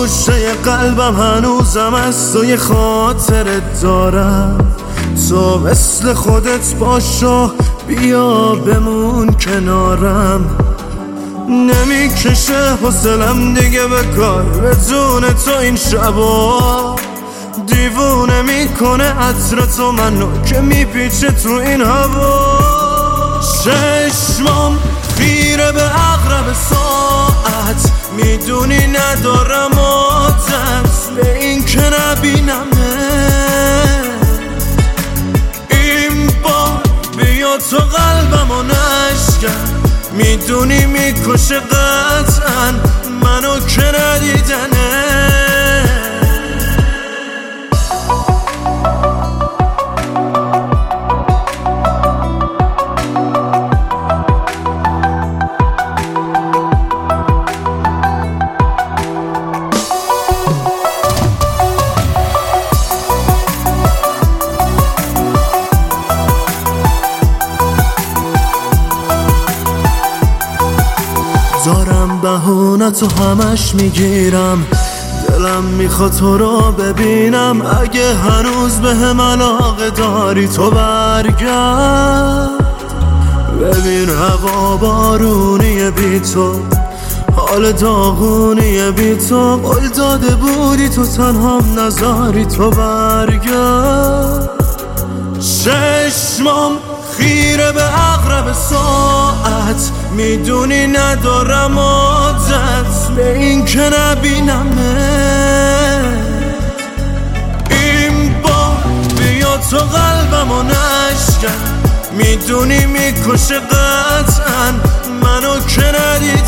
گوشه قلبم هنوزم از تو یه خاطرت دارم. تو مثل خودت باشو، بیا بمون کنارم. نمیکشه حوصلم دیگه به کار بدون تو این شبا. دیوونه میکنه عطر تو منو که میپیچه تو این هوا. چشمام خیره به عقرب ساعت، میدونی ندارم عادت به این که نبینمه. این بار بیا تو قلبمو نشکن، میدونی میکشه قطعا منو که ندیدنه. دارم بهونه تو همش میگیرم، دلم میخواد تو رو ببینم. اگه هنوز به هم علاقه داری تو برگرد. ببین هوا بارونیه بی تو، حال داغونیه بی تو. قول داده بودی تو تنهام نذاری تو برگرد. چشمام خیره به عقرب ساعت، میدونی ندارم عادت به این که نبینمه. این بار بیا تو قلبمو نشکن، میدونی میکشه قطعا منو که ندیدنه.